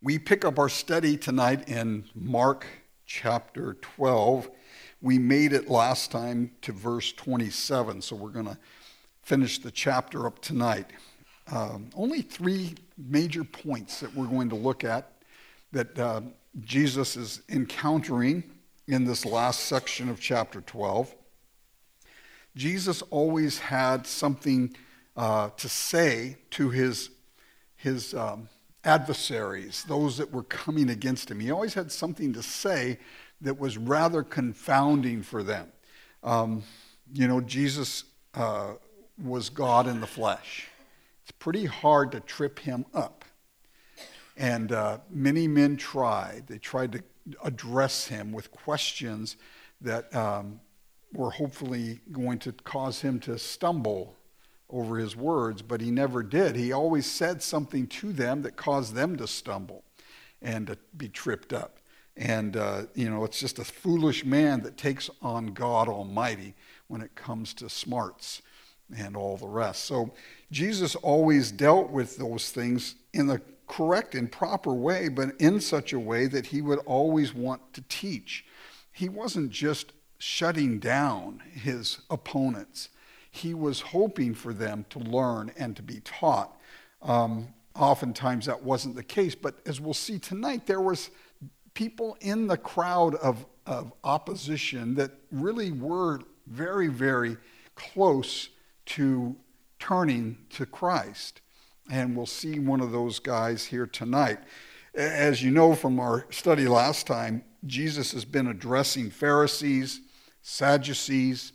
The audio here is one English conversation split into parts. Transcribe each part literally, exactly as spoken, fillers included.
We pick up our study tonight in Mark chapter twelve. We made it last time to verse twenty-seven, so we're going to finish the chapter up tonight. Um, only three major points that we're going to look at that uh, Jesus is encountering in this last section of chapter twelve. Jesus always had something uh, to say to his, his um, adversaries, those that were coming against him. He always had something to say that was rather confounding for them. Um, you know, Jesus uh, was God in the flesh. It's pretty hard to trip him up. And uh, many men tried. They tried to address him with questions that um, were hopefully going to cause him to stumble over his words, but he never did. He always said something to them that caused them to stumble and to be tripped up. And, uh, you know, it's just a foolish man that takes on God Almighty when it comes to smarts and all the rest. So Jesus always dealt with those things in the correct and proper way, but in such a way that he would always want to teach. He wasn't just shutting down his opponents. He was hoping for them to learn and to be taught. Um, oftentimes that wasn't the case, but as we'll see tonight, there was people in the crowd of, of opposition that really were very, very close to turning to Christ. And we'll see one of those guys here tonight. As you know from our study last time, Jesus has been addressing Pharisees, Sadducees,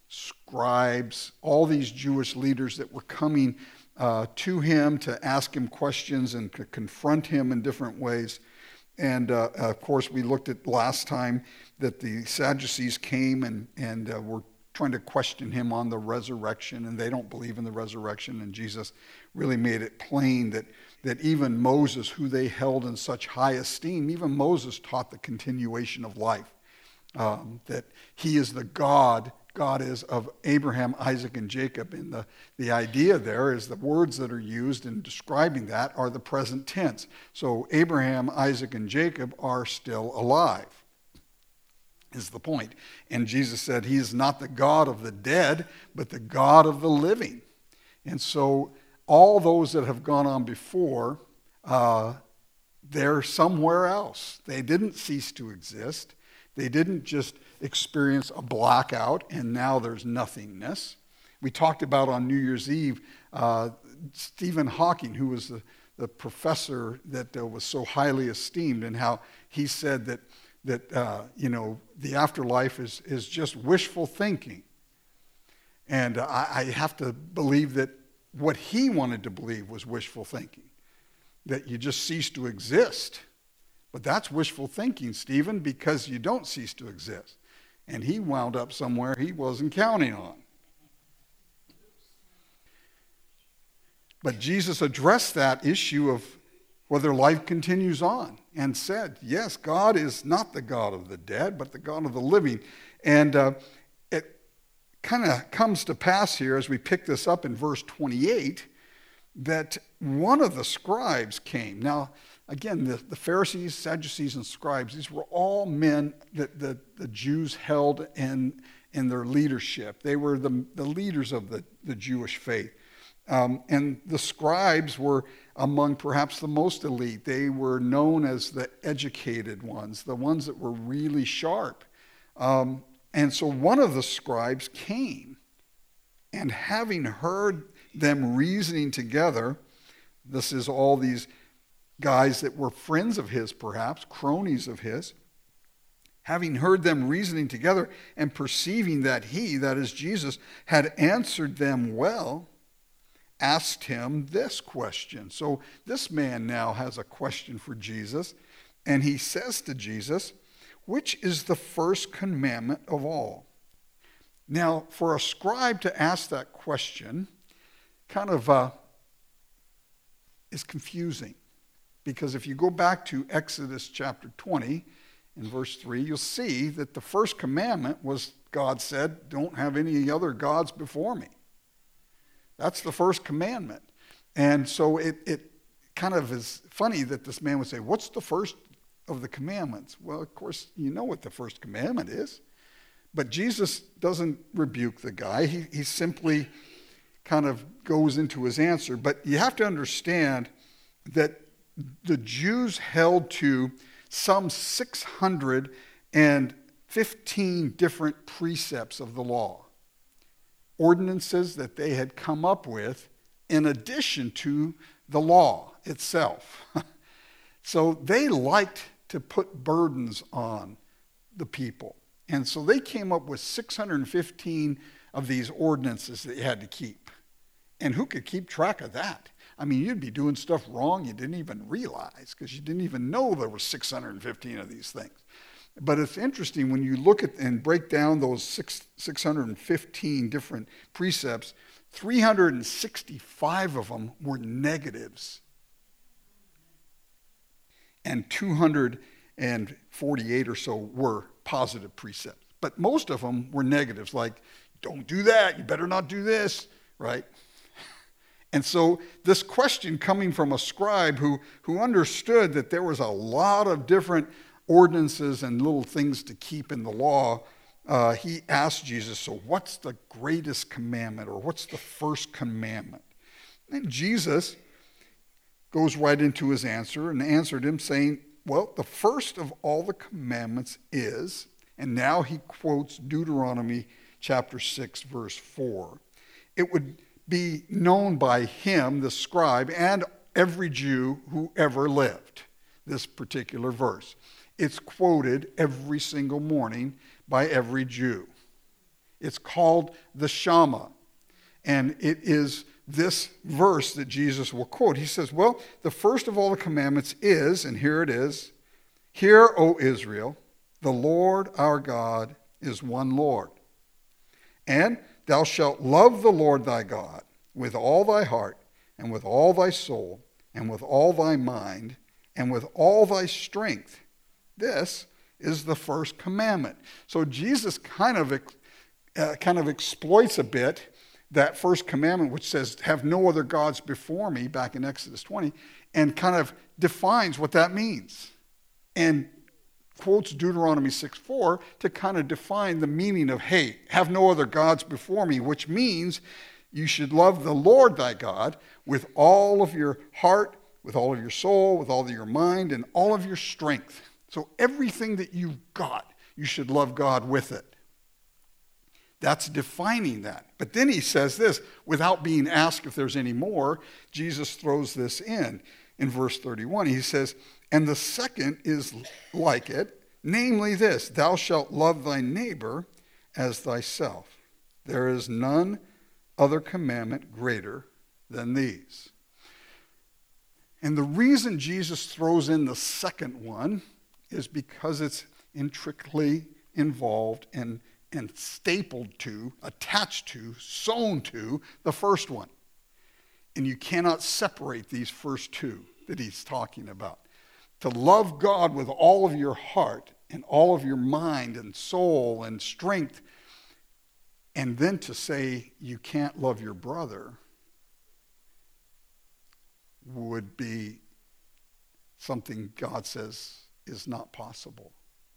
scribes, all these Jewish leaders that were coming uh, to him to ask him questions and to confront him in different ways. And uh, of course, we looked at last time that the Sadducees came and, and uh, were trying to question him on the resurrection, and they don't believe in the resurrection. And Jesus really made it plain that, that even Moses, who they held in such high esteem, even Moses taught the continuation of life, um, that he is the God, God is of Abraham, Isaac, and Jacob. And the, the idea there is the words that are used in describing that are the present tense. So Abraham, Isaac, and Jacob are still alive, is the point. And Jesus said he is not the God of the dead, but the God of the living. And so all those that have gone on before, uh, they're somewhere else. They didn't cease to exist. They didn't just experience a blackout and now there's nothingness. We talked about on New Year's Eve, uh, Stephen Hawking, who was the, the professor that uh, was so highly esteemed, and how he said that that uh, you know, the afterlife is, is just wishful thinking. And uh, I, I have to believe that what he wanted to believe was wishful thinking, that you just cease to exist. But that's wishful thinking, Stephen, because you don't cease to exist. And he wound up somewhere he wasn't counting on. But Jesus addressed that issue of whether life continues on and said, yes, God is not the God of the dead, but the God of the living. And uh, it kind of comes to pass here as we pick this up in verse twenty-eight, that one of the scribes came. Now, again, the, the Pharisees, Sadducees, and scribes, these were all men that the, the Jews held in, in their leadership. They were the, the leaders of the, the Jewish faith. Um, and the scribes were among perhaps the most elite. They were known as the educated ones, the ones that were really sharp. Um, and so one of the scribes came, and having heard them reasoning together, this is all these guys that were friends of his, perhaps, cronies of his, having heard them reasoning together and perceiving that he, that is Jesus, had answered them well, asked him this question. So this man now has a question for Jesus, and he says to Jesus, which is the first commandment of all? Now, for a scribe to ask that question kind of uh, is confusing, because if you go back to Exodus chapter twenty, in verse three, you'll see that the first commandment was, God said, don't have any other gods before me. That's the first commandment. And so it, it kind of is funny that this man would say, what's the first of the commandments? Well, of course, you know what the first commandment is. But Jesus doesn't rebuke the guy. He, he simply kind of goes into his answer. But you have to understand that the Jews held to some six hundred fifteen different precepts of the law, ordinances that they had come up with in addition to the law itself. So they liked to put burdens on the people. And so they came up with six hundred fifteen of these ordinances that you had to keep. And who could keep track of that? I mean, you'd be doing stuff wrong you didn't even realize because you didn't even know there were six hundred fifteen of these things. But it's interesting when you look at and break down those six, 615 different precepts, three hundred sixty-five of them were negatives. And two hundred forty-eight or so were positive precepts. But most of them were negatives, like, don't do that, you better not do this, right? And so this question coming from a scribe who, who understood that there was a lot of different ordinances and little things to keep in the law, uh, he asked Jesus, so what's the greatest commandment, or what's the first commandment? And Jesus goes right into his answer and answered him saying, well, the first of all the commandments is, and now he quotes Deuteronomy chapter six, verse four. It would be known by him, the scribe, and every Jew who ever lived, this particular verse. It's quoted every single morning by every Jew. It's called the Shema, and it is this verse that Jesus will quote. He says, well, the first of all the commandments is, and here it is, hear, O Israel, the Lord our God is one Lord. And thou shalt love the Lord thy God with all thy heart, and with all thy soul, and with all thy mind, and with all thy strength. This is the first commandment. So Jesus kind of, uh, kind of exploits a bit that first commandment, which says, have no other gods before me, back in Exodus twenty, and kind of defines what that means. And quotes Deuteronomy six four to kind of define the meaning of, hey, have no other gods before me, which means you should love the Lord thy God with all of your heart, with all of your soul, with all of your mind, and all of your strength. So everything that you've got, you should love God with it. That's defining that. But then he says this, without being asked if there's any more, Jesus throws this in, in verse thirty-one. He says, and the second is like it, namely this, thou shalt love thy neighbor as thyself. There is none other commandment greater than these. And the reason Jesus throws in the second one is because it's intricately involved and, and stapled to, attached to, sewn to the first one. And you cannot separate these first two that he's talking about. To love God with all of your heart and all of your mind and soul and strength, and then to say you can't love your brother would be something God says is not possible.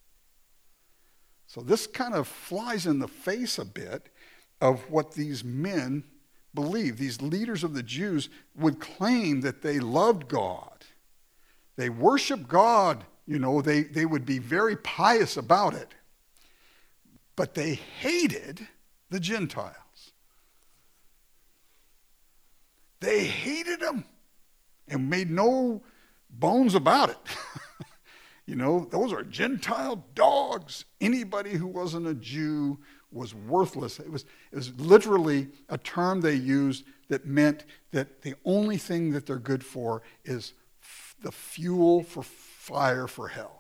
So this kind of flies in the face a bit of what these men believe. These leaders of the Jews would claim that they loved God. They worship God, you know, they, they would be very pious about it. But they hated the Gentiles. They hated them and made no bones about it. You know, those are Gentile dogs. Anybody who wasn't a Jew was worthless. It was, it was literally a term they used that meant that the only thing that they're good for is f- the fuel for fire for hell.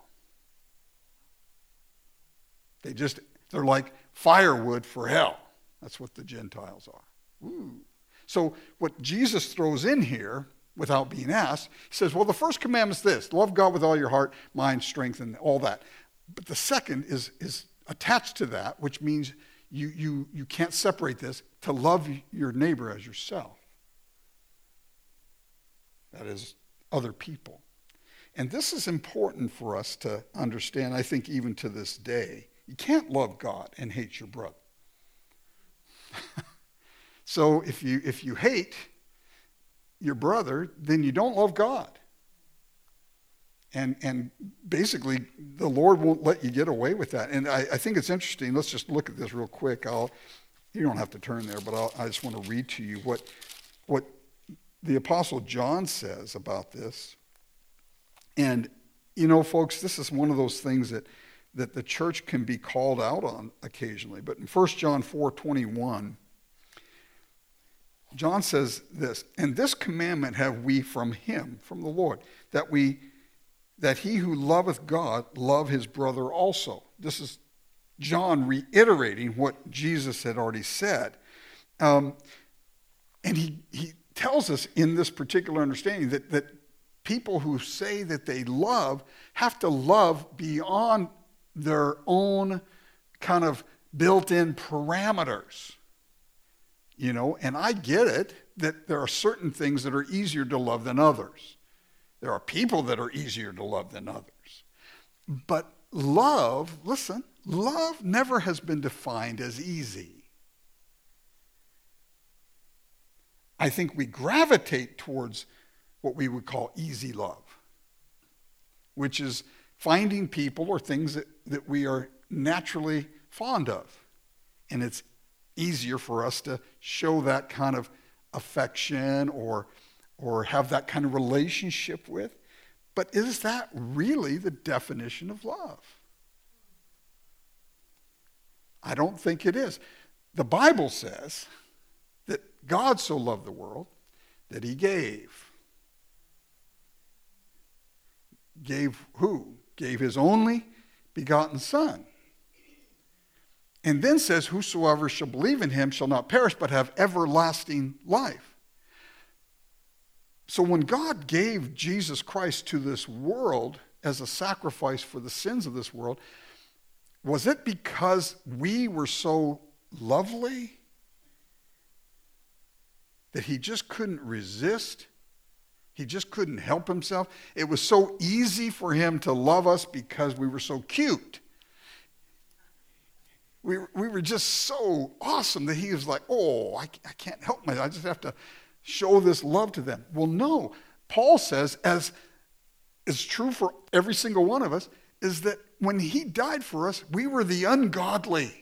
They just, they're like firewood for hell. That's what the Gentiles are. Ooh. So what Jesus throws in here, without being asked, he says, well, the first commandment is this, love God with all your heart, mind, strength, and all that. But the second is, is attached to that, which means you, you, you can't separate this, to love your neighbor as yourself. That is other people. And this is important for us to understand, I think, even to this day. You can't love God and hate your brother. So if you if you hate your brother, then you don't love God. And and basically, the Lord won't let you get away with that. And I, I think it's interesting. Let's just look at this real quick. I'll, you don't have to turn there, but I'll, I just want to read to you what, what the Apostle John says about this. And, you know, folks, this is one of those things that, that the church can be called out on occasionally. But in First John four twenty-one, John says this, "And this commandment have we from him," from the Lord, that we that he who loveth God love his brother also. This is John reiterating what Jesus had already said. Um, and he, he tells us in this particular understanding that, that people who say that they love have to love beyond their own kind of built-in parameters. You know, and I get it that there are certain things that are easier to love than others. There are people that are easier to love than others. But love, listen, love never has been defined as easy. I think we gravitate towards what we would call easy love, which is finding people or things that, that we are naturally fond of. And it's easier for us to show that kind of affection or or have that kind of relationship with. But is that really the definition of love? I don't think it is. The Bible says that God so loved the world that he gave. Gave who? Gave his only begotten Son. And then says, "Whosoever shall believe in him shall not perish, but have everlasting life." So when God gave Jesus Christ to this world as a sacrifice for the sins of this world, was it because we were so lovely that he just couldn't resist? He just couldn't help himself? It was so easy for him to love us because we were so cute. We, we were just so awesome that he was like, oh, I, I can't help myself. I just have to show this love to them. Well, no. Paul says, as is true for every single one of us, is that when he died for us, we were the ungodly.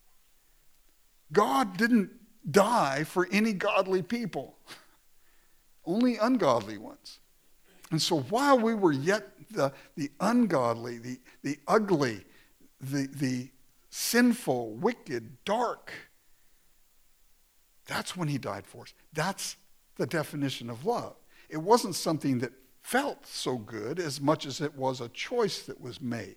God didn't die for any godly people, only ungodly ones. And so while we were yet the, the ungodly, the, the ugly, the, the sinful, wicked, dark, that's when he died for us. That's the definition of love. It wasn't something that felt so good as much as it was a choice that was made.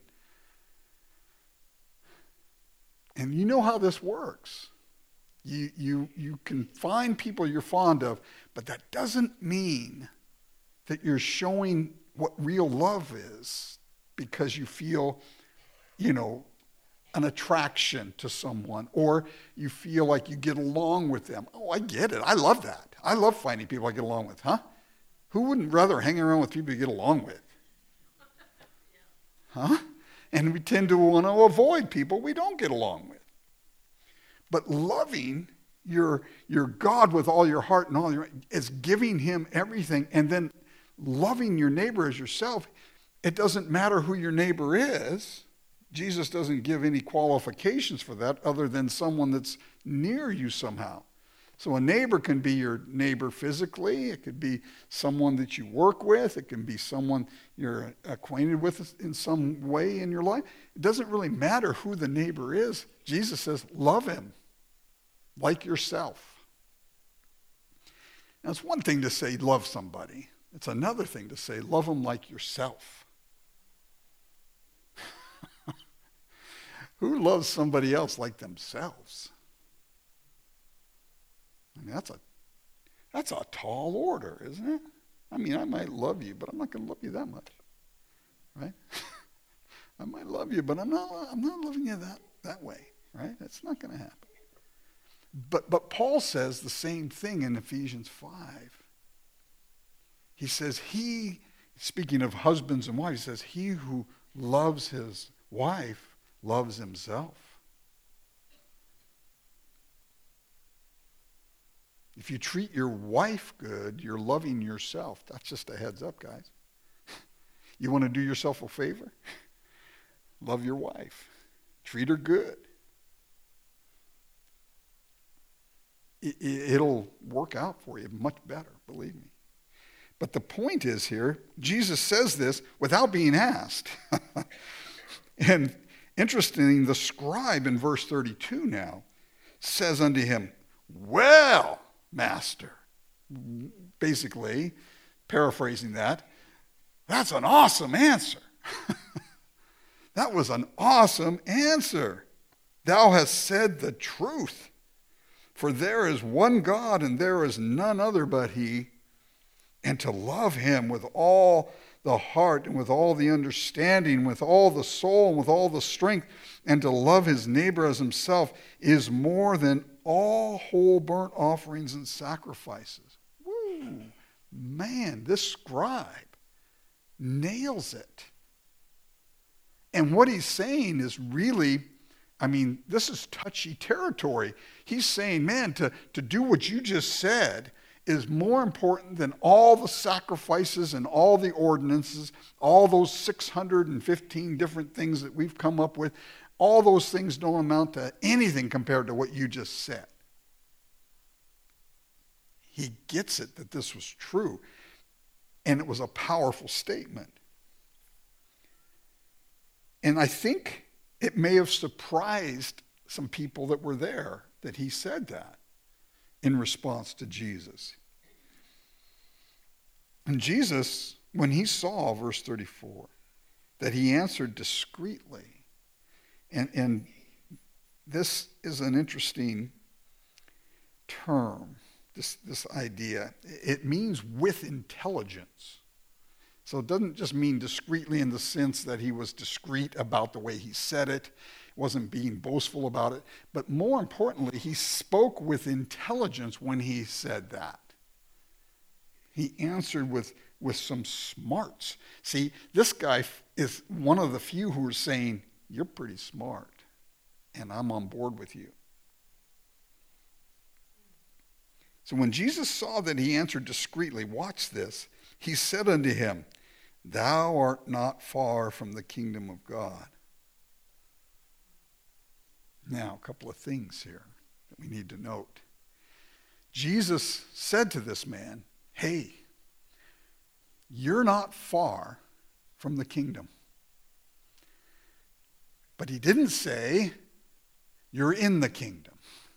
And you know how this works. You, you, you can find people you're fond of, but that doesn't mean that you're showing what real love is because you feel, you know, an attraction to someone, or you feel like you get along with them. Oh, I get it. I love that. I love finding people I get along with, huh? Who wouldn't rather hang around with people you get along with? Huh? And we tend to want to avoid people we don't get along with. But loving your, your God with all your heart and all your is giving him everything, and then loving your neighbor as yourself. It doesn't matter who your neighbor is. Jesus doesn't give any qualifications for that other than someone that's near you somehow. So a neighbor can be your neighbor physically. It could be someone that you work with. It can be someone you're acquainted with in some way in your life. It doesn't really matter who the neighbor is. Jesus says, love him like yourself. Now, it's one thing to say love somebody. It's another thing to say love them like yourself. Who loves somebody else like themselves? I mean, that's a that's a tall order, isn't it? I mean, I might love you, but I'm not going to love you that much, right? I might love you, but I'm not I'm not loving you that, that way, right? That's not going to happen. But but Paul says the same thing in Ephesians five. He says, he, speaking of husbands and wives, he says, he who loves his wife loves himself. If you treat your wife good, you're loving yourself. That's just a heads up, guys. You want to do yourself a favor? Love your wife. Treat her good. It, it'll work out for you much better, believe me. But the point is here, Jesus says this without being asked. And interestingly, the scribe in verse thirty-two now says unto him, well, Master. Basically, paraphrasing that, that's an awesome answer. That was an awesome answer. Thou hast said the truth. For there is one God, and there is none other but he. And to love him with all the heart, and with all the understanding, with all the soul, and with all the strength, and to love his neighbor as himself is more than all whole burnt offerings and sacrifices. Woo! Man, this scribe nails it. And what he's saying is really, I mean, this is touchy territory. He's saying, man, to, to do what you just said is more important than all the sacrifices and all the ordinances, all those six hundred fifteen different things that we've come up with. All those things don't amount to anything compared to what you just said. He gets it that this was true, and it was a powerful statement. And I think it may have surprised some people that were there that he said that in response to Jesus. And Jesus, when he saw, verse thirty-four, that he answered discreetly, and, and this is an interesting term, this, this idea. It means with intelligence. So it doesn't just mean discreetly in the sense that he was discreet about the way he said it, wasn't being boastful about it, but more importantly, he spoke with intelligence when he said that. He answered with, with some smarts. See, this guy is one of the few who are saying, you're pretty smart, and I'm on board with you. So when Jesus saw that he answered discreetly, watch this, he said unto him, thou art not far from the kingdom of God. Now, a couple of things here that we need to note. Jesus said to this man, hey, you're not far from the kingdom. But he didn't say, you're in the kingdom.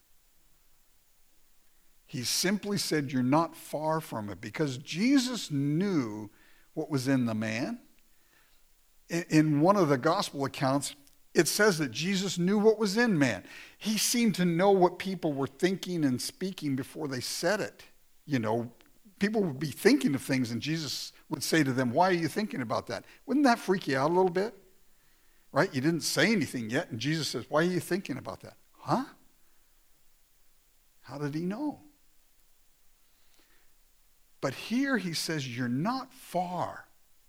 He simply said, you're not far from it, because Jesus knew what was in the man. In one of the gospel accounts, it says that Jesus knew what was in man. He seemed to know what people were thinking and speaking before they said it. You know, people would be thinking of things, and Jesus would say to them, why are you thinking about that? Wouldn't that freak you out a little bit? Right? You didn't say anything yet, and Jesus says, why are you thinking about that? Huh? How did he know? But here he says, you're not far.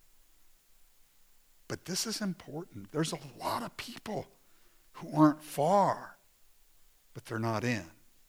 But this is important. There's a lot of people who aren't far, but they're not in.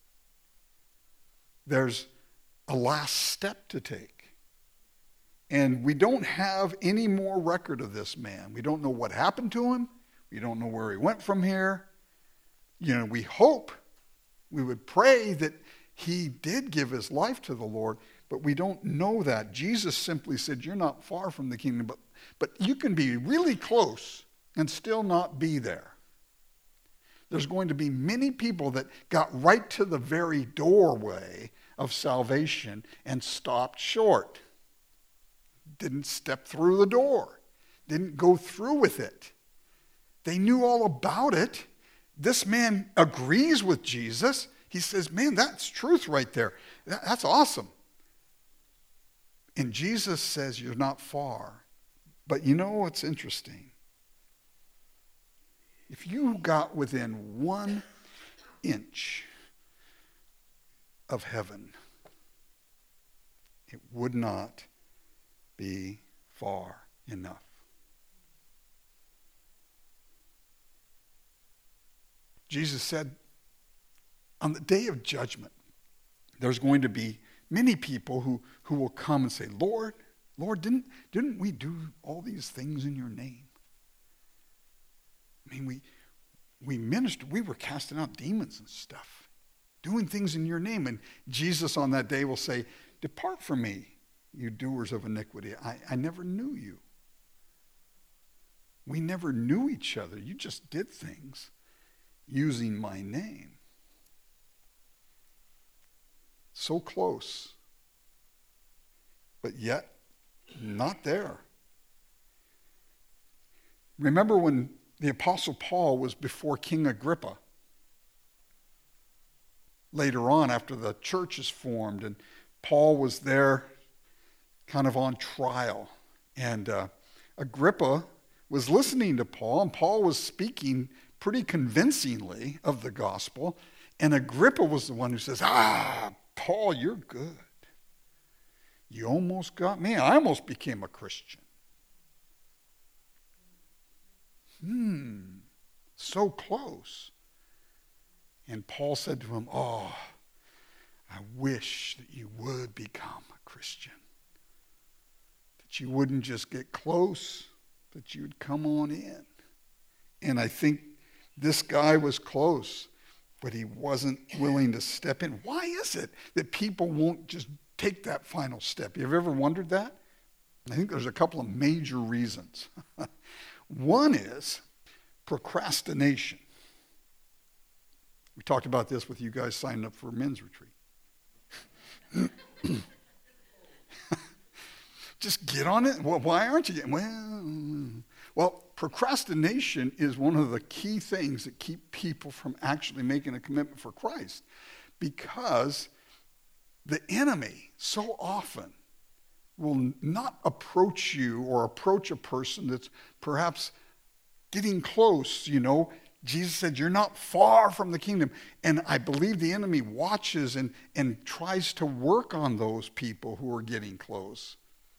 There's a last step to take. And we don't have any more record of this man. We don't know what happened to him. We don't know where he went from here. You know, we hope, we would pray that he did give his life to the Lord, but we don't know that. Jesus simply said, you're not far from the kingdom, but, but you can be really close and still not be there. There's going to be many people that got right to the very doorway of salvation and stopped short. Didn't step through the door. Didn't go through with it. They knew all about it. This man agrees with Jesus. He says, man, that's truth right there. That, that's awesome. And Jesus says, you're not far. But you know what's interesting? If you got within one inch of heaven, it would not be far enough. Jesus said, on the day of judgment, there's going to be many people who, who will come and say, Lord, Lord, didn't, didn't we do all these things in your name? I mean, we, we ministered, we were casting out demons and stuff, doing things in your name. And Jesus on that day will say, depart from me, you doers of iniquity. I, I never knew you. We never knew each other. You just did things using my name. So close, but yet not there. Remember when the Apostle Paul was before King Agrippa? Later on, after the church is formed, and Paul was there kind of on trial. And uh, Agrippa was listening to Paul, and Paul was speaking pretty convincingly of the gospel. And Agrippa was the one who says, ah, Paul, you're good. You almost got me. I almost became a Christian. Hmm, so close. And Paul said to him, oh, I wish that you would become a Christian. That you wouldn't just get close, that you'd come on in. And I think this guy was close, but he wasn't willing to step in. Why is it that people won't just take that final step? Have you ever wondered that? I think there's a couple of major reasons. One is procrastination. We talked about this with you guys signing up for a men's retreat. Just get on it. Well, why aren't you getting? Well, well, procrastination is one of the key things that keep people from actually making a commitment for Christ, because the enemy so often will not approach you or approach a person that's perhaps getting close. You know, Jesus said, you're not far from the kingdom. And I believe the enemy watches and, and tries to work on those people who are getting close.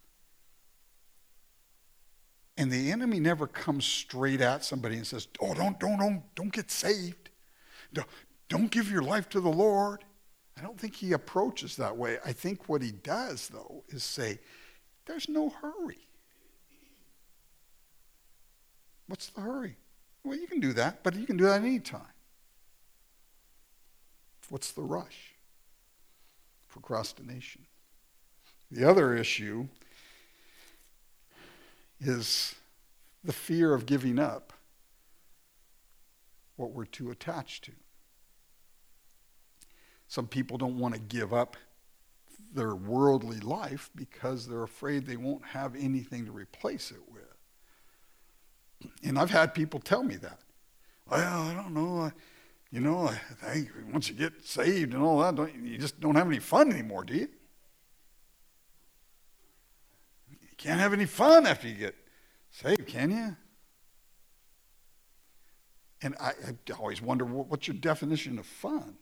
And the enemy never comes straight at somebody and says, oh, don't, don't, don't, don't get saved. Don't, don't give your life to the Lord. I don't think he approaches that way. I think what he does, though, is say, there's no hurry. What's the hurry? Well, you can do that, but you can do that anytime. What's the rush? Procrastination. The other issue is the fear of giving up what we're too attached to. Some people don't want to give up their worldly life because they're afraid they won't have anything to replace it with. And I've had people tell me that. Well, I don't know. I, you know, I think once you get saved and all that, don't, you just don't have any fun anymore, do you? You can't have any fun after you get saved, can you? And I, I always wonder, what's your definition of fun?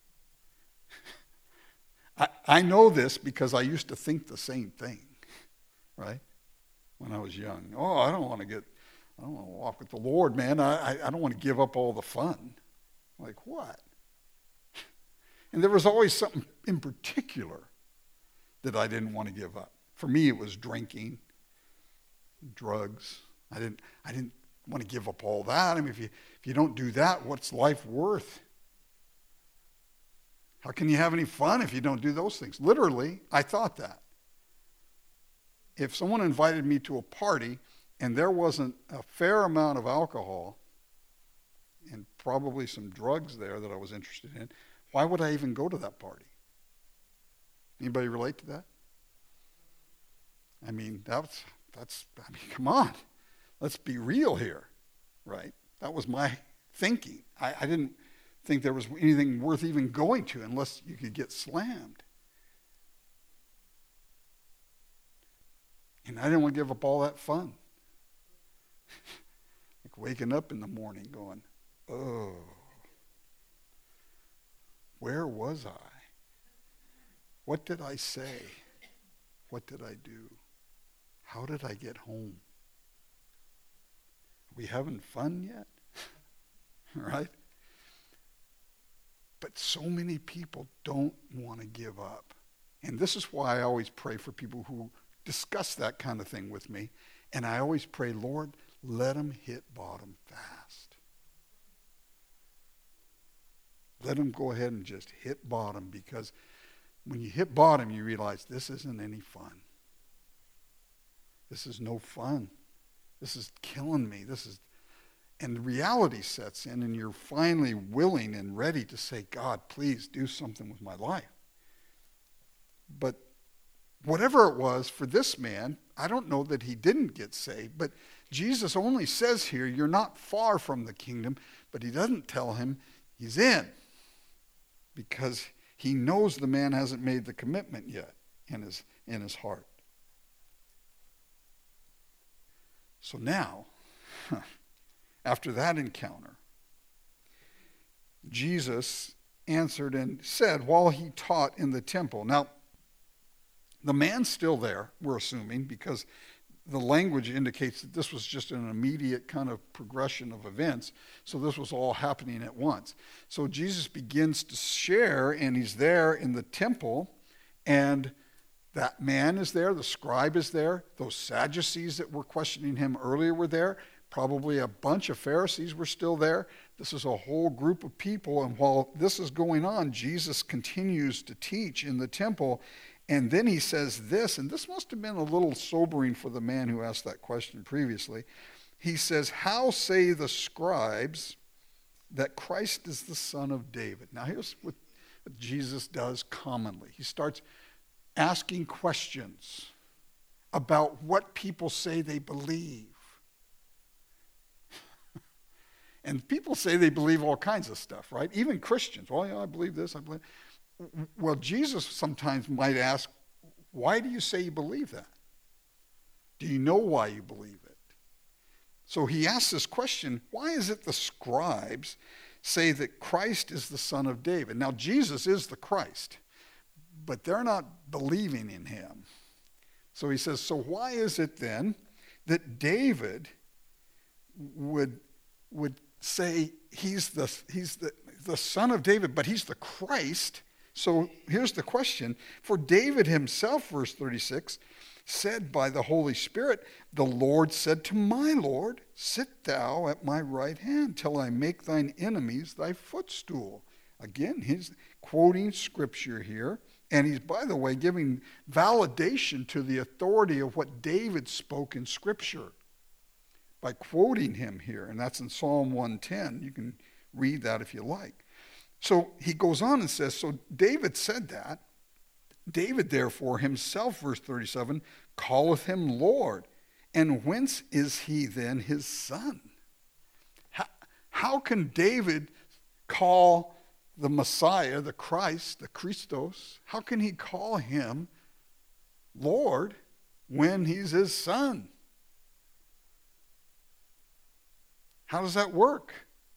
I, I know this because I used to think the same thing, right? When I was young. Oh, I don't want to get, I don't want to walk with the Lord, man. I, I, I don't want to give up all the fun. Like what? And there was always something in particular that I didn't want to give up. For me, it was drinking, drugs. I didn't, I didn't want to give up all that. I mean, if you, if you don't do that, what's life worth? How can you have any fun if you don't do those things? Literally, I thought that. If someone invited me to a party and there wasn't a fair amount of alcohol and probably some drugs there that I was interested in, why would I even go to that party? Anybody relate to that? I mean, that's, that's, I mean, come on. Let's be real here, right? That was my thinking. I, I didn't think there was anything worth even going to unless you could get slammed. And I didn't want to give up all that fun. Like waking up in the morning going, oh, where was I? What did I say? What did I do? how did I get home? Are we having fun yet? Right? But so many people don't want to give up. And this is why I always pray for people who discuss that kind of thing with me. And I always pray, Lord, let them hit bottom fast. Let them go ahead and just hit bottom, because when you hit bottom, you realize this isn't any fun. This is no fun. This is killing me. This is, and the reality sets in, and you're finally willing and ready to say, God, please do something with my life. But whatever it was for this man, I don't know that he didn't get saved, but Jesus only says here, you're not far from the kingdom, but he doesn't tell him he's in, because he knows the man hasn't made the commitment yet in his, in his heart. So now, after that encounter, Jesus answered and said while he taught in the temple. Now, the man's still there, we're assuming, because the language indicates that this was just an immediate kind of progression of events. So this was all happening at once. So Jesus begins to share, and he's there in the temple, and that man is there, the scribe is there, those Sadducees that were questioning him earlier were there, probably a bunch of Pharisees were still there. This is a whole group of people, and while this is going on, Jesus continues to teach in the temple. And then he says this, and this must have been a little sobering for the man who asked that question previously. He says, how say the scribes that Christ is the son of David? Now here's what Jesus does commonly. He starts asking questions about what people say they believe. And people say they believe all kinds of stuff, right? Even Christians. Well, yeah, I believe this, I believe. Well, Jesus sometimes might ask, why do you say you believe that? Do you know why you believe it? So he asks this question, why is it the scribes say that Christ is the son of David? Now, Jesus is the Christ, but they're not believing in him. So he says, so why is it then that David would, would say he's the, he's the, the son of David, but he's the Christ? So here's the question. For David himself, verse thirty-six, said by the Holy Spirit, the Lord said to my Lord, sit thou at my right hand till I make thine enemies thy footstool. Again, he's quoting scripture here. And he's, by the way, giving validation to the authority of what David spoke in scripture by quoting him here. And that's in Psalm one ten. You can read that if you like. So he goes on and says, so David said that. David, therefore, himself, verse thirty-seven, calleth him Lord. And whence is he then his son? How, how can David call the Messiah, the Christ, the Christos, how can he call him Lord when he's his son? How does that work?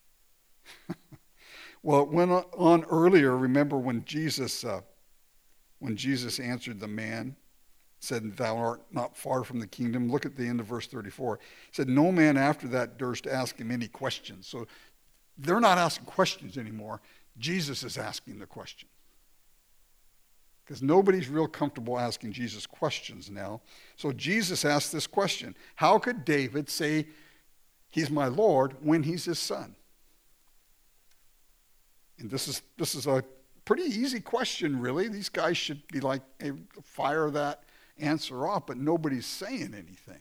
Well, it went on earlier. Remember when Jesus, uh, when Jesus answered the man, said, thou art not far from the kingdom. Look at the end of verse thirty-four. He said, no man after that durst ask him any questions. So they're not asking questions anymore. Jesus is asking the question. Because nobody's real comfortable asking Jesus questions now. So Jesus asked this question. How could David say he's my Lord when he's his son? And this is this is a pretty easy question, really. These guys should be like, hey, fire that answer off, but nobody's saying anything.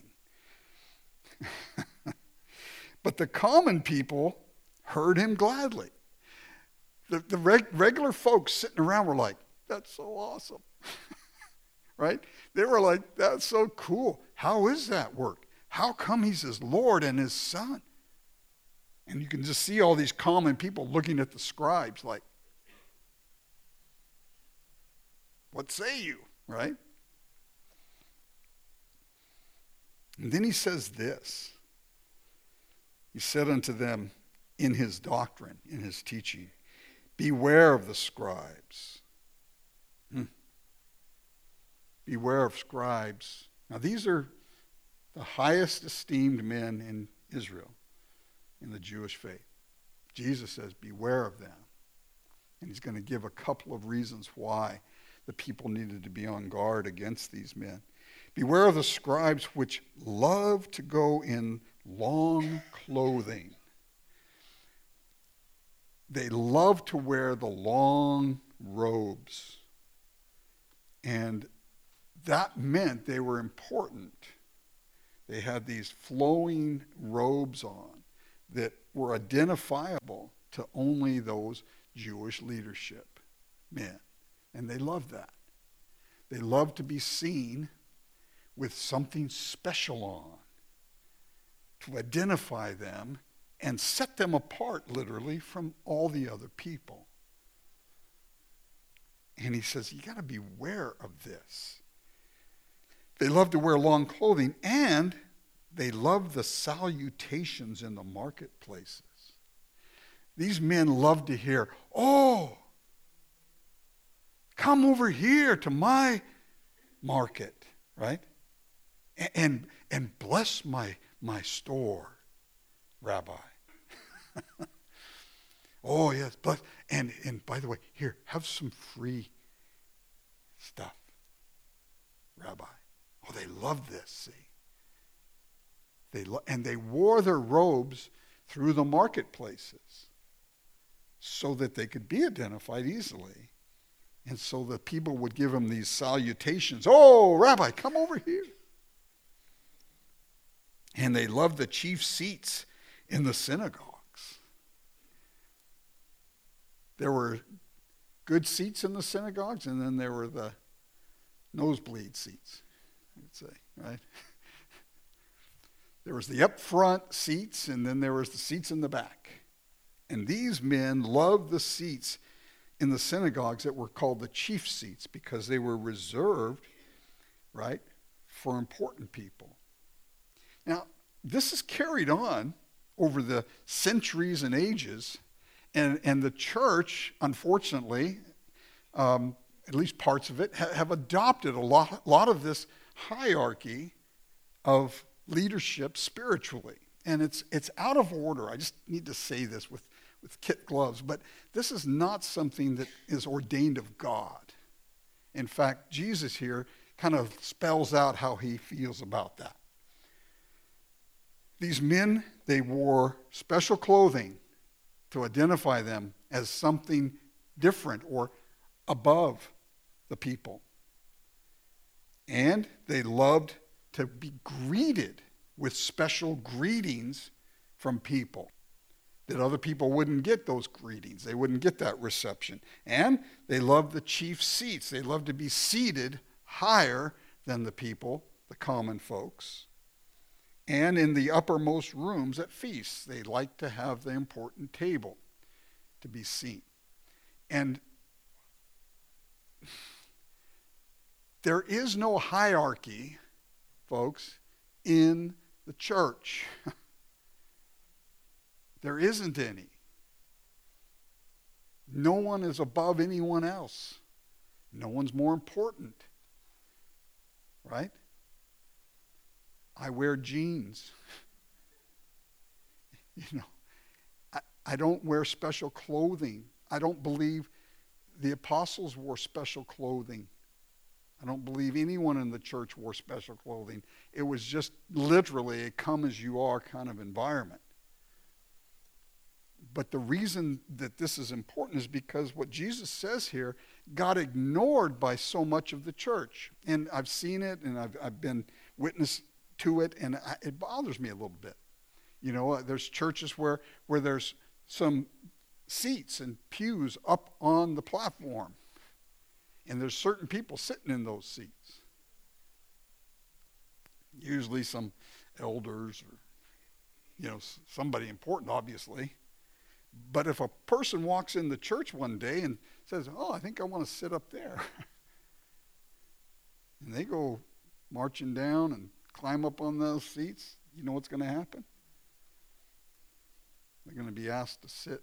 But the common people heard him gladly. The, the reg, regular folks sitting around were like, that's so awesome. Right? They were like, that's so cool. How is that work? How come he's his Lord and his son? And you can just see all these common people looking at the scribes like, what say you? Right? And then he says this. He said unto them in his doctrine, in his teaching, beware of the scribes. Hmm. Beware of scribes. Now these are the highest esteemed men in Israel, in the Jewish faith. Jesus says, beware of them. And he's going to give a couple of reasons why the people needed to be on guard against these men. Beware of the scribes which love to go in long clothing. They love to wear the long robes. And that meant they were important. They had these flowing robes on that were identifiable to only those Jewish leadership men. And they loved that. They loved to be seen with something special on, to identify them and set them apart, literally, from all the other people. And he says, you got to beware of this. They love to wear long clothing, and they love the salutations in the marketplaces. These men love to hear, oh, come over here to my market, right? And, and, and bless my, my store, Rabbi. Oh, yes, but, and, and by the way, here, have some free stuff, Rabbi. Oh, they love this, see. They lo- and they wore their robes through the marketplaces so that they could be identified easily. And so that people would give them these salutations. Oh, Rabbi, come over here. And they loved the chief seats in the synagogues. There were good seats in the synagogues, and then there were the nosebleed seats, I would say, right? There was the up front seats, and then there was the seats in the back. And these men loved the seats in the synagogues that were called the chief seats because they were reserved, right, for important people. Now, this is carried on over the centuries and ages, and, and the church, unfortunately, um, at least parts of it, ha- have adopted a lot, lot of this hierarchy of leadership spiritually. And it's it's out of order. I just need to say this with, with kid gloves, but this is not something that is ordained of God. In fact, Jesus here kind of spells out how he feels about that. These men, they wore special clothing to identify them as something different or above the people. And they loved to be greeted with special greetings from people, that other people wouldn't get those greetings. They wouldn't get that reception. And they loved the chief seats. They loved to be seated higher than the people, the common folks. And in the uppermost rooms at feasts, they liked to have the important table to be seen. And there is no hierarchy, folks, in the church. There isn't any. No one is above anyone else. No one's more important. Right? I wear jeans. You know, I, I don't wear special clothing. I don't believe the apostles wore special clothing. I don't believe anyone in the church wore special clothing. It was just literally a come as you are kind of environment. But the reason that this is important is because what Jesus says here got ignored by so much of the church. And I've seen it, and I've, I've been witness to it, and I, it bothers me a little bit. You know, there's churches where, where there's some seats and pews up on the platform. And there's certain people sitting in those seats. Usually some elders or, you know, somebody important, obviously. But if a person walks in the church one day and says, oh, I think I want to sit up there. And they go marching down and climb up on those seats, you know what's going to happen? They're going to be asked to sit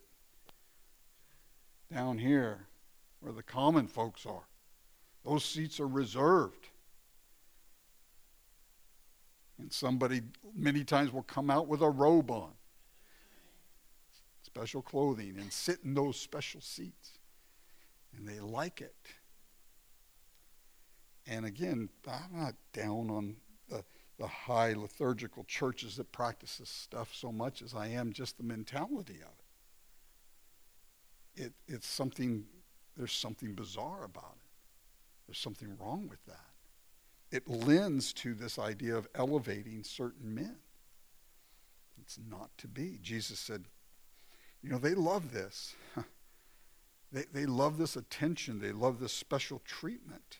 down here where the common folks are. Those seats are reserved. And somebody many times will come out with a robe on, special clothing, and sit in those special seats. And they like it. And again, I'm not down on the, the high liturgical churches that practice this stuff so much as I am just the mentality of it. It it's something, there's something bizarre about it. There's something wrong with that. It lends to this idea of elevating certain men. It's not to be. Jesus said, you know, they love this. they, they love this attention. They love this special treatment.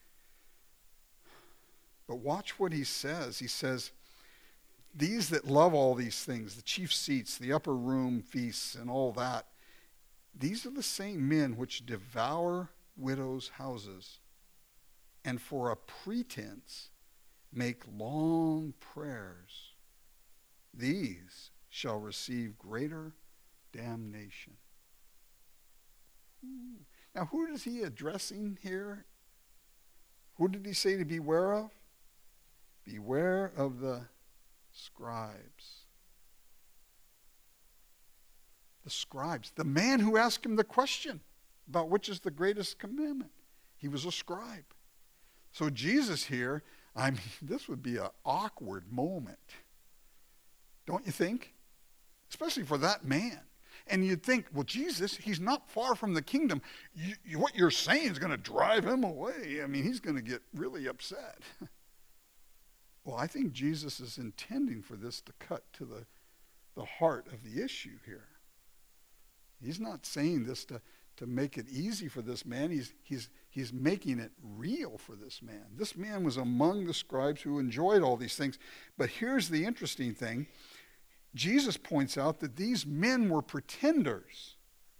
But watch what he says. He says, these that love all these things, the chief seats, the upper room feasts, and all that, these are the same men which devour widows' houses, and for a pretense make long prayers. These shall receive greater damnation. Now, who is he addressing here? Who did he say to beware of? Beware of the scribes. The scribes. The man who asked him the question about which is the greatest commandment. He was a scribe. So Jesus here, I mean, this would be an awkward moment. Don't you think? Especially for that man. And you'd think, well, Jesus, he's not far from the kingdom. You, you, what you're saying is going to drive him away. I mean, he's going to get really upset. Well, I think Jesus is intending for this to cut to the, the heart of the issue here. He's not saying this to, to make it easy for this man. He's, he's, he's making it real for this man. This man was among the scribes who enjoyed all these things. But here's the interesting thing. Jesus points out that these men were pretenders.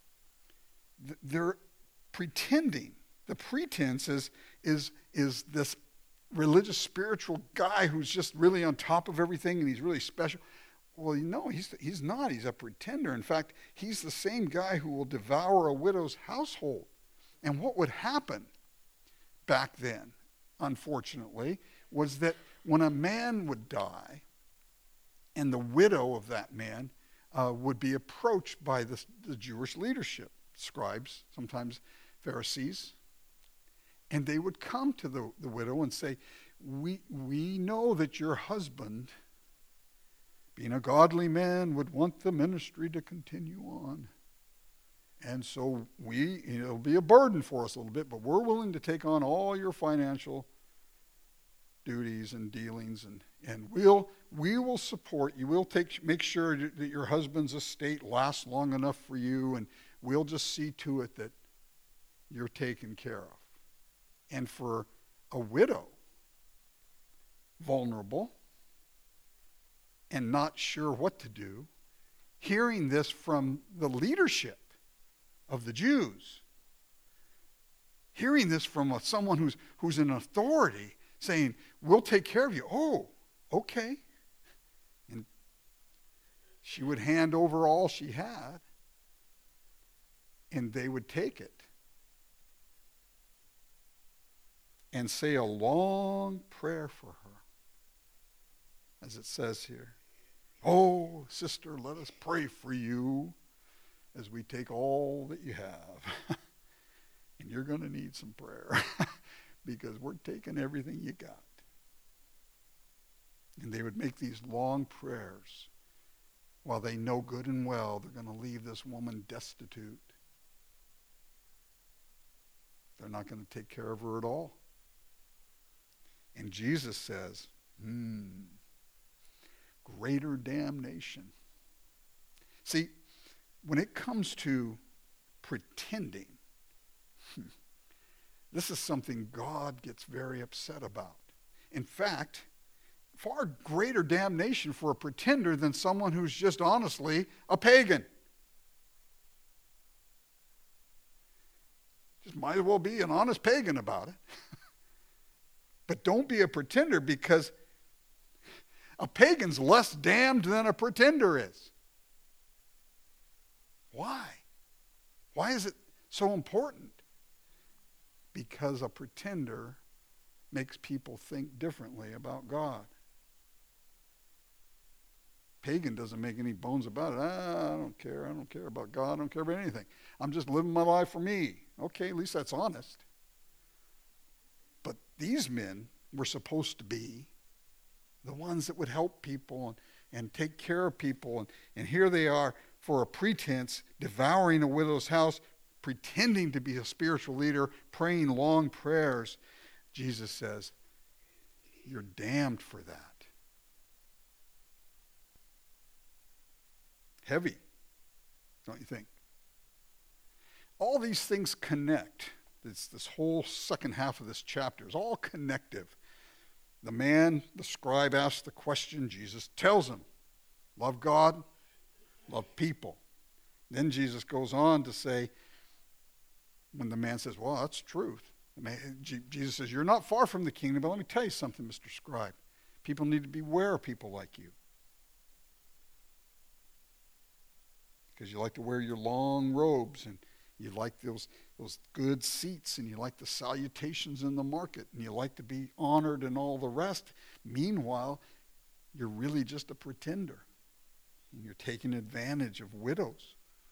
They're pretending. The pretense is, is, is this religious, spiritual guy who's just really on top of everything and he's really special. Well, you know, he's, he's not. He's a pretender. In fact, he's the same guy who will devour a widow's household. And what would happen back then, unfortunately, was that when a man would die, and the widow of that man uh, would be approached by the, the Jewish leadership, scribes, sometimes Pharisees, and they would come to the, the widow and say, we, we know that your husband, being a godly man, would want the ministry to continue on. And so we, it'll be a burden for us a little bit, but we're willing to take on all your financial duties and dealings, and, and we'll we will support you. We'll take make sure that your husband's estate lasts long enough for you, and we'll just see to it that you're taken care of. And for a widow, vulnerable and not sure what to do, hearing this from the leadership of the Jews, hearing this from a, someone who's who's in authority, saying, we'll take care of you. Oh, okay. And she would hand over all she had, and they would take it and say a long prayer for her, as it says here. Oh, sister, let us pray for you as we take all that you have. And you're going to need some prayer. Because we're taking everything you got. And they would make these long prayers while they know good and well they're going to leave this woman destitute. They're not going to take care of her at all. And Jesus says, hmm, greater damnation. See, when it comes to pretending, this is something God gets very upset about. In fact, far greater damnation for a pretender than someone who's just honestly a pagan. Just might as well be an honest pagan about it. But don't be a pretender, because a pagan's less damned than a pretender is. Why? Why is it so important? Because a pretender makes people think differently about God. Pagan doesn't make any bones about it. Ah, I don't care. I don't care about God. I don't care about anything. I'm just living my life for me. Okay, at least that's honest. But these men were supposed to be the ones that would help people and, and take care of people. And, and here they are, for a pretense, devouring a widow's house, pretending to be a spiritual leader, praying long prayers. Jesus says, you're damned for that. Heavy, don't you think? All these things connect. This, this whole second half of this chapter is all connective. The man, the scribe, asks the question. Jesus tells him, love God, love people. Then Jesus goes on to say, when the man says, well, that's truth. Jesus says, you're not far from the kingdom, but let me tell you something, Mister Scribe. People need to beware of people like you. Because you like to wear your long robes, and you like those, those good seats, and you like the salutations in the market, and you like to be honored and all the rest. Meanwhile, you're really just a pretender, and you're taking advantage of widows.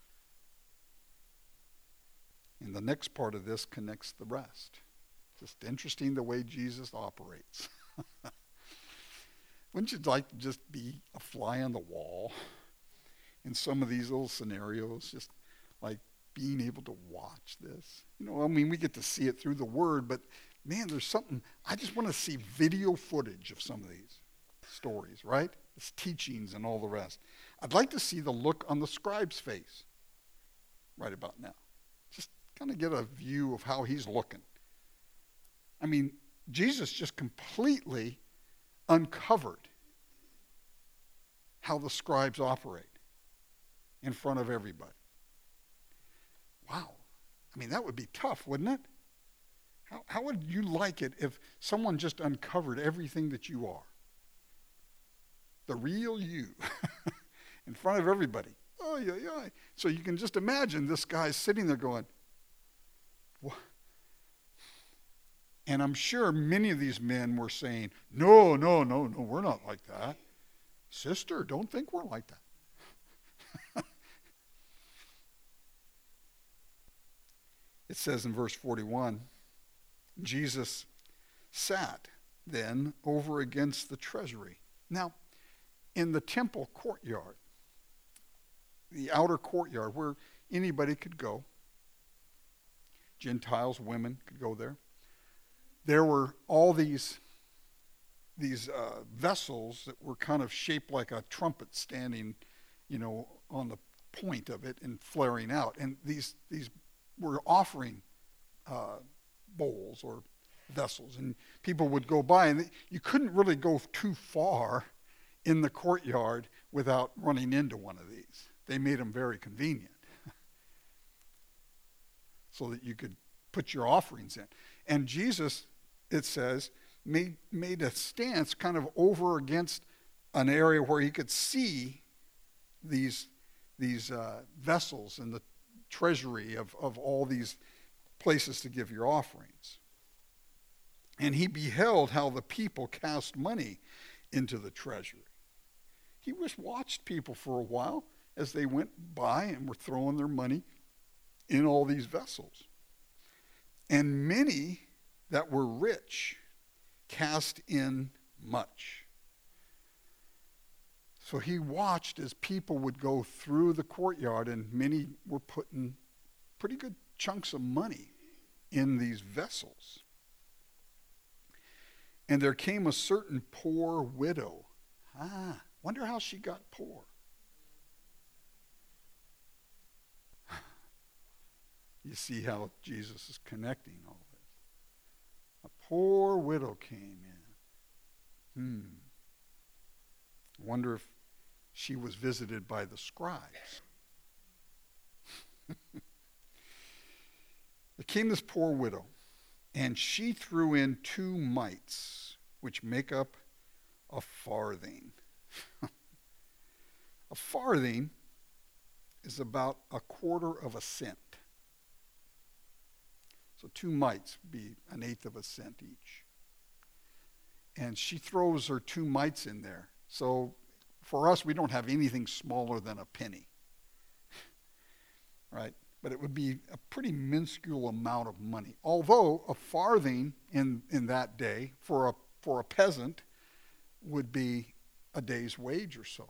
And the next part of this connects the rest. Just interesting the way Jesus operates. Wouldn't you like to just be a fly on the wall in some of these little scenarios, just like being able to watch this? You know, I mean, we get to see it through the Word, but man, there's something, I just want to see video footage of some of these stories, right? It's teachings and all the rest. I'd like to see the look on the scribe's face right about now. Just kind of get a view of how he's looking. I mean, Jesus just completely uncovered how the scribes operate in front of everybody. Wow. I mean, that would be tough, wouldn't it? How, how would you like it if someone just uncovered everything that you are? The real you in front of everybody. Oh, yeah, yeah. So you can just imagine this guy sitting there going, what? And I'm sure many of these men were saying, no, no, no, no, we're not like that. Sister, don't think we're like that. It says in verse forty-one, Jesus sat then over against the treasury. Now, in the temple courtyard, the outer courtyard where anybody could go, Gentiles, women could go there, there were all these, these uh, vessels that were kind of shaped like a trumpet standing, you know, on the point of it and flaring out. And these, these were offering uh, bowls or vessels. And people would go by, and you couldn't really go too far in the courtyard without running into one of these. They made them very convenient so that you could put your offerings in. And Jesus, it says, made, made a stance kind of over against an area where he could see these, these uh, vessels and the treasury of, of all these places to give your offerings. And he beheld how the people cast money into the treasury. He just watched people for a while as they went by and were throwing their money in all these vessels. And many that were rich cast in much. So he watched as people would go through the courtyard, and many were putting pretty good chunks of money in these vessels. And there came a certain poor widow. Ah, wonder how she got poor. You see how Jesus is connecting all this. A poor widow came in. Hmm. I wonder if she was visited by the scribes. There came this poor widow, and she threw in two mites, which make up a farthing. A farthing is about a quarter of a cent. So two mites would be an eighth of a cent each. And she throws her two mites in there. So for us, we don't have anything smaller than a penny, right? But it would be a pretty minuscule amount of money. Although a farthing in, in that day for a for a peasant would be a day's wage or so.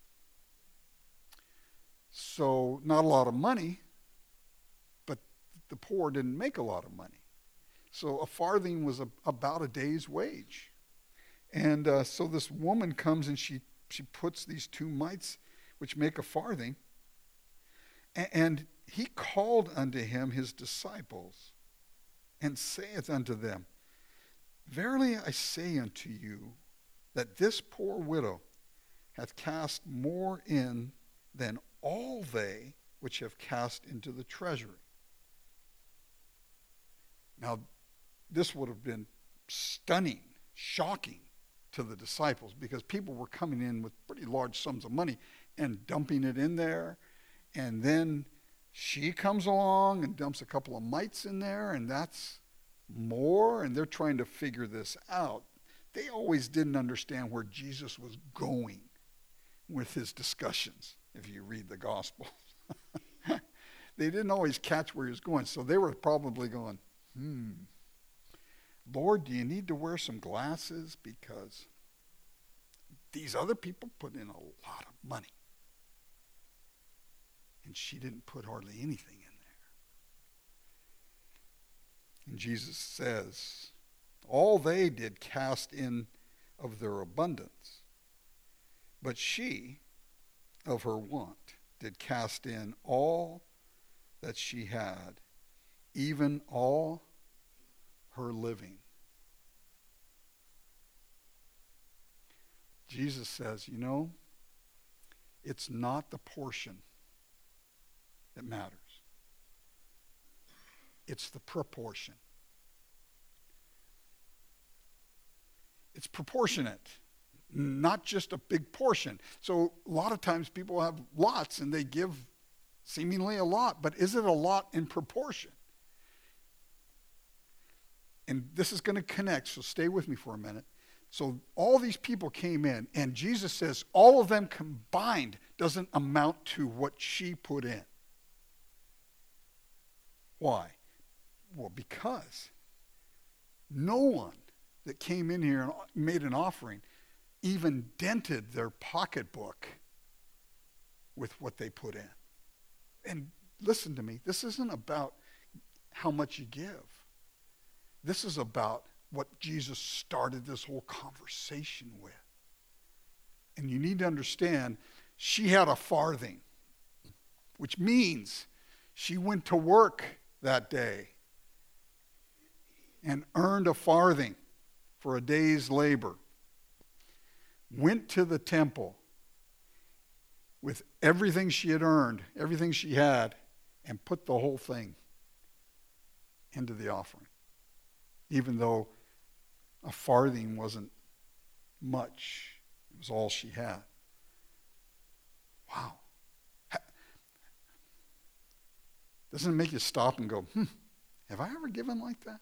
So not a lot of money, but the poor didn't make a lot of money. So a farthing was a, about a day's wage. And uh, so this woman comes and she, she puts these two mites, which make a farthing. And, and he called unto him his disciples and saith unto them, Verily I say unto you, that this poor widow hath cast more in than all they which have cast into the treasury. Now, this would have been stunning, shocking to the disciples, because people were coming in with pretty large sums of money and dumping it in there. And then she comes along and dumps a couple of mites in there, and that's more, and they're trying to figure this out. They always didn't understand where Jesus was going with his discussions, if you read the Gospels. They didn't always catch where he was going, so they were probably going, hmm, Lord, do you need to wear some glasses? Because these other people put in a lot of money. And she didn't put hardly anything in there. And Jesus says, all they did cast in of their abundance, but she of her want did cast in all that she had, even all her living. Jesus says, you know, it's not the portion that matters. It's the proportion. It's proportionate, not just a big portion. So a lot of times people have lots and they give seemingly a lot, but is it a lot in proportion? And this is going to connect, so stay with me for a minute. So all these people came in, and Jesus says all of them combined doesn't amount to what she put in. Why? Well, because no one that came in here and made an offering even dented their pocketbook with what they put in. And listen to me, this isn't about how much you give. This is about what Jesus started this whole conversation with. And you need to understand, she had a farthing, which means she went to work that day and earned a farthing for a day's labor, went to the temple with everything she had earned, everything she had, and put the whole thing into the offering, even though a farthing wasn't much. It was all she had. Wow. Doesn't it make you stop and go, hmm, have I ever given like that?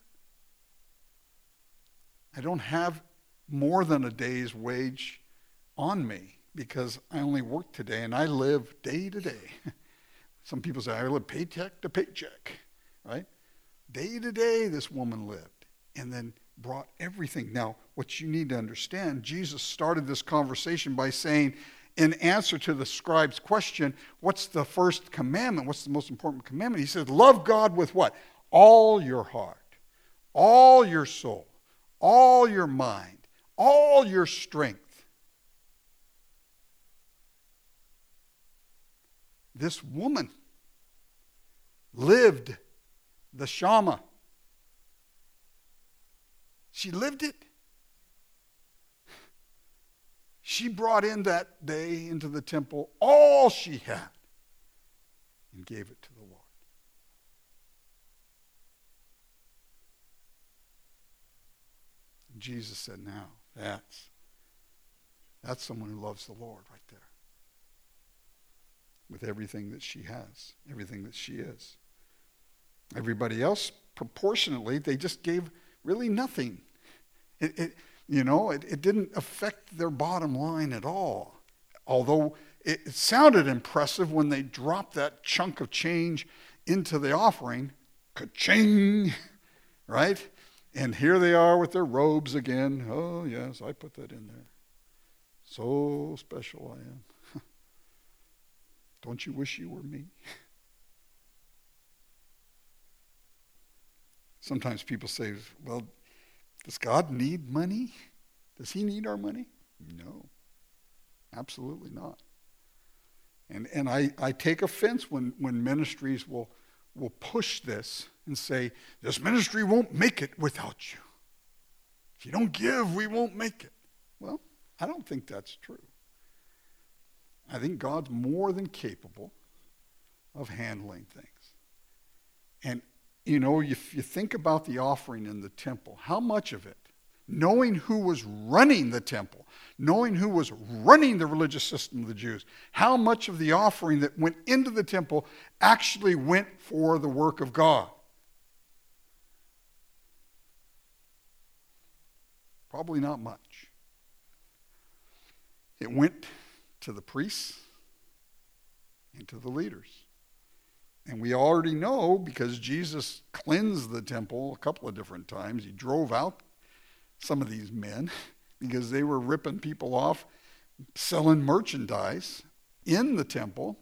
I don't have more than a day's wage on me because I only work today and I live day to day. Some people say, I live paycheck to paycheck, right? Day to day this woman lived and then brought everything. Now, what you need to understand, Jesus started this conversation by saying, in answer to the scribe's question, what's the first commandment? What's the most important commandment? He said, love God with what? All your heart, all your soul, all your mind, all your strength. This woman lived the Shema. She lived it. She brought in that day into the temple all she had and gave it to the Lord. And Jesus said, now, that's, that's someone who loves the Lord right there. With everything that she has, everything that she is. Everybody else, proportionately, they just gave really nothing. It, it, you know, it, it didn't affect their bottom line at all. Although it, it sounded impressive when they dropped that chunk of change into the offering, ka-ching, right? And here they are with their robes again. Oh, yes, I put that in there. So special I am. Don't you wish you were me? Sometimes people say, well, does God need money? Does he need our money? No, absolutely not. And and I, I take offense when, when ministries will, will push this and say, this ministry won't make it without you. If you don't give, we won't make it. Well, I don't think that's true. I think God's more than capable of handling things. And, you know, if you think about the offering in the temple, how much of it, knowing who was running the temple, knowing who was running the religious system of the Jews, how much of the offering that went into the temple actually went for the work of God? Probably not much. It went to the priests and to the leaders. And we already know, because Jesus cleansed the temple a couple of different times, he drove out some of these men because they were ripping people off, selling merchandise in the temple.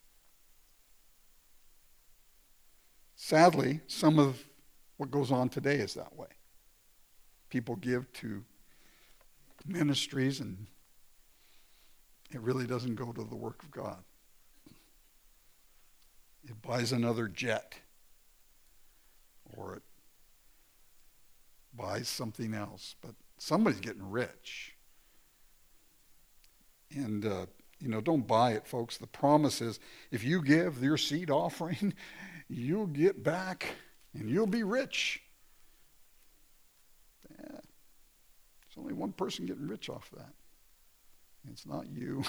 Sadly, some of what goes on today is that way. People give to ministries and it really doesn't go to the work of God. It buys another jet, or it buys something else, but somebody's getting rich. And, uh, you know, don't buy it, folks. The promise is if you give your seed offering, you'll get back and you'll be rich. Yeah. There's only one person getting rich off that. It's not you.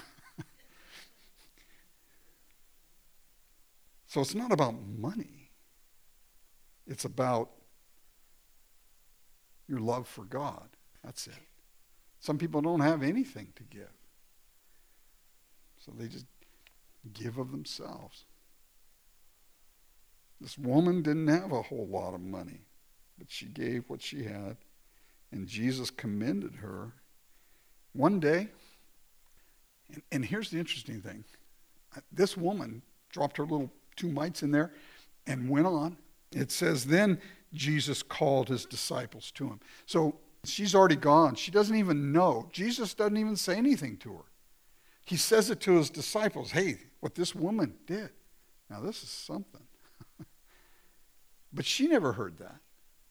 So it's not about money. It's about your love for God. That's it. Some people don't have anything to give. So they just give of themselves. This woman didn't have a whole lot of money, but she gave what she had, and Jesus commended her. One day, and, and here's the interesting thing. This woman dropped her little two mites in there and went on. It says, then Jesus called his disciples to him. So she's already gone. She doesn't even know. Jesus doesn't even say anything to her. He says it to his disciples. Hey, what this woman did. Now this is something. But she never heard that.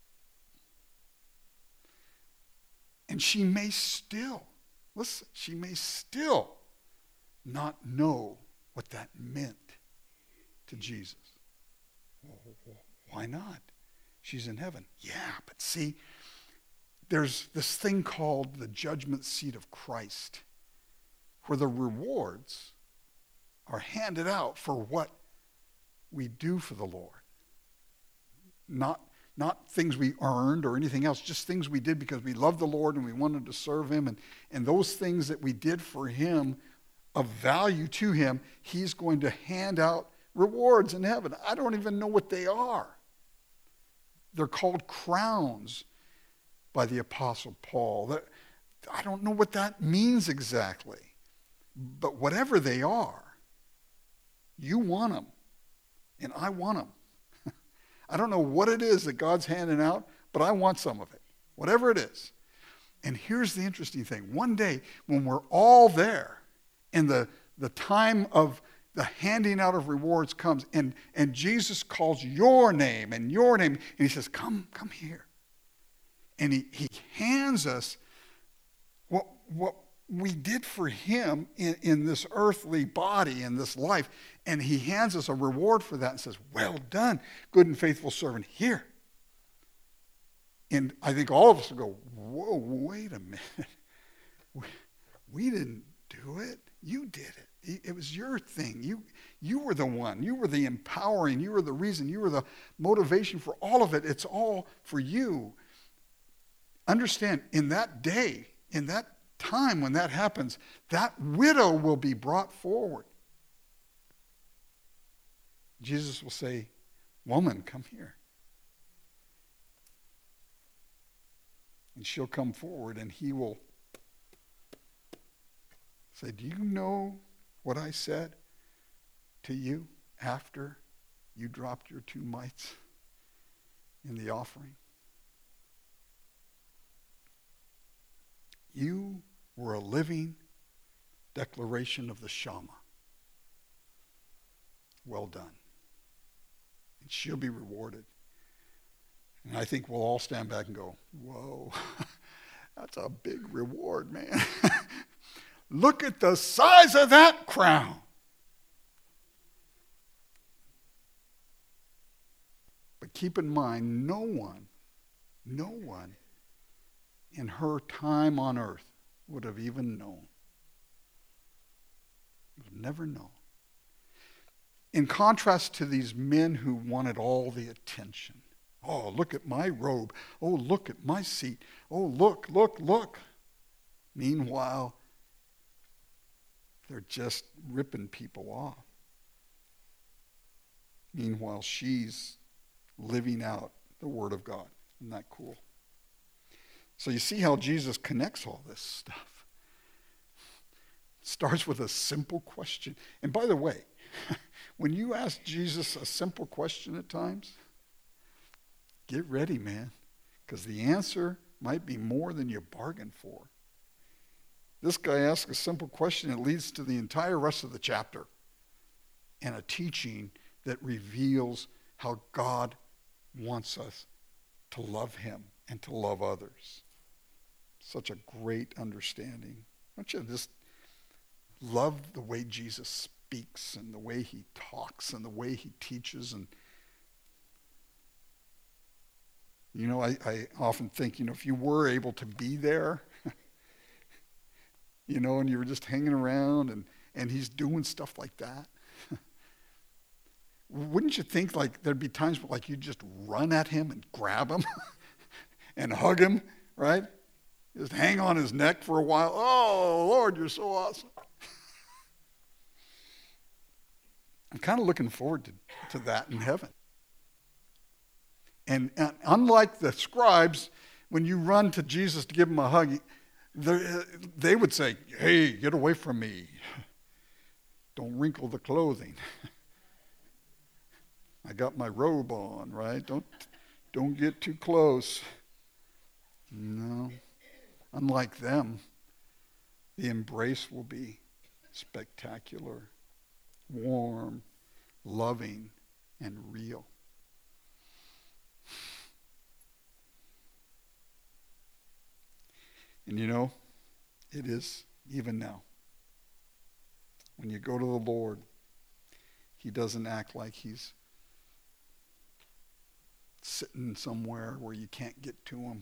And she may still, listen, she may still not know what that meant to Jesus. Well, why not? She's in heaven. Yeah, but see, there's this thing called the judgment seat of Christ, where the rewards are handed out for what we do for the Lord. Not, not things we earned or anything else, just things we did because we loved the Lord and we wanted to serve him. And, and those things that we did for him of value to him, he's going to hand out rewards in heaven. I don't even know what they are. They're called crowns by the Apostle Paul. I don't know what that means exactly. But whatever they are, you want them. And I want them. I don't know what it is that God's handing out, but I want some of it. Whatever it is. And here's the interesting thing. One day, when we're all there, and the, the time of the handing out of rewards comes, and, and Jesus calls your name and your name, and he says, come, come here. And he, he hands us what, what we did for him in, in this earthly body, in this life, and he hands us a reward for that and says, well done, good and faithful servant, here. And I think all of us will go, whoa, wait a minute. We, we didn't do it. You did it. It was your thing. You, you were the one. You were the empowering. You were the reason. You were the motivation for all of it. It's all for you. Understand, in that day, in that time when that happens, that widow will be brought forward. Jesus will say, woman, come here. And she'll come forward and he will say, do you know what I said to you after you dropped your two mites in the offering? You were a living declaration of the Shema. Well done. And she'll be rewarded. And I think we'll all stand back and go, whoa, that's a big reward, man. Look at the size of that crown. But keep in mind, no one, no one in her time on earth would have even known. Would have never known. In contrast to these men who wanted all the attention. Oh, look at my robe. Oh, look at my seat. Oh, look, look, look. Meanwhile, they're just ripping people off. Meanwhile, she's living out the Word of God. Isn't that cool? So you see how Jesus connects all this stuff. It starts with a simple question. And by the way, when you ask Jesus a simple question at times, get ready, man, because the answer might be more than you bargained for. This guy asks a simple question that leads to the entire rest of the chapter and a teaching that reveals how God wants us to love him and to love others. Such a great understanding. Don't you just love the way Jesus speaks and the way he talks and the way he teaches? And you know, I, I often think, you know, if you were able to be there, you know, and you were just hanging around and, and he's doing stuff like that, wouldn't you think like there'd be times where like you'd just run at him and grab him and hug him, right? Just hang on his neck for a while. Oh, Lord, you're so awesome. I'm kind of looking forward to, to that in heaven. And, and unlike the scribes, when you run to Jesus to give him a hug, they would say, hey, get away from me. Don't wrinkle the clothing. I got my robe on, right? Don't, don't get too close. No. Unlike them, the embrace will be spectacular, warm, loving, and real. And you know, it is even now. When you go to the Lord, he doesn't act like he's sitting somewhere where you can't get to him.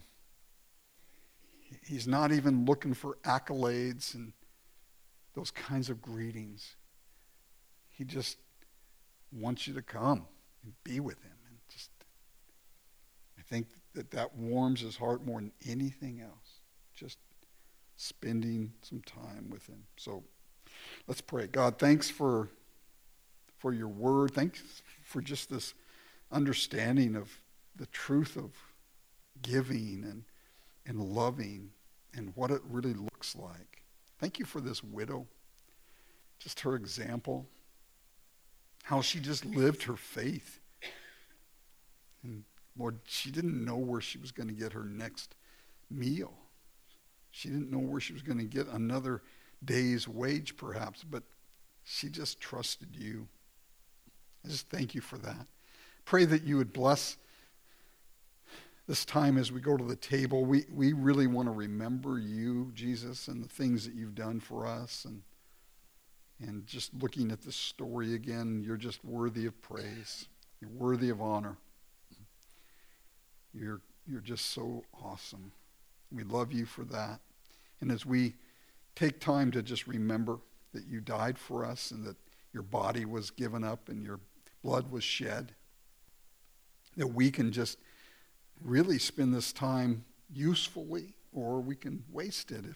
He's not even looking for accolades and those kinds of greetings. He just wants you to come and be with him. And just, I think that that warms his heart more than anything else. Just spending some time with him. So let's pray. God, thanks for for your word. Thanks for just this understanding of the truth of giving and and loving and what it really looks like. Thank you for this widow, just her example, how she just lived her faith. And Lord, she didn't know where she was going to get her next meal. She didn't know where she was going to get another day's wage perhaps, but she just trusted you. I just thank you for that. Pray that you would bless this time as we go to the table. We we really want to remember you, Jesus, and the things that you've done for us. And and just looking at this story again, you're just worthy of praise. You're worthy of honor. You're you're just so awesome. We love you for that. And as we take time to just remember that you died for us and that your body was given up and your blood was shed, that we can just really spend this time usefully, or we can waste it if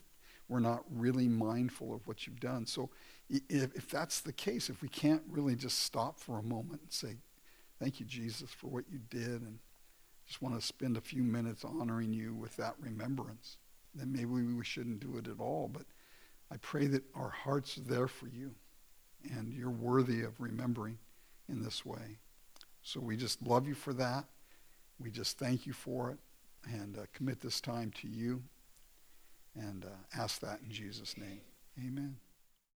we're not really mindful of what you've done. So if, if that's the case, if we can't really just stop for a moment and say, thank you, Jesus, for what you did, and just want to spend a few minutes honoring you with that remembrance, then maybe we shouldn't do it at all. But I pray that our hearts are there for you, and you're worthy of remembering in this way. So we just love you for that. We just thank you for it, and uh, commit this time to you, and uh, ask that in Jesus' name. Amen.